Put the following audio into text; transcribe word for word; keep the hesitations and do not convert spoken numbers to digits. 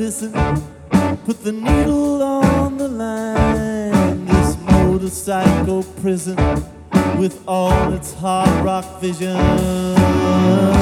listen, put the needle on the line. This motorcycle prison with all its hard rock vision.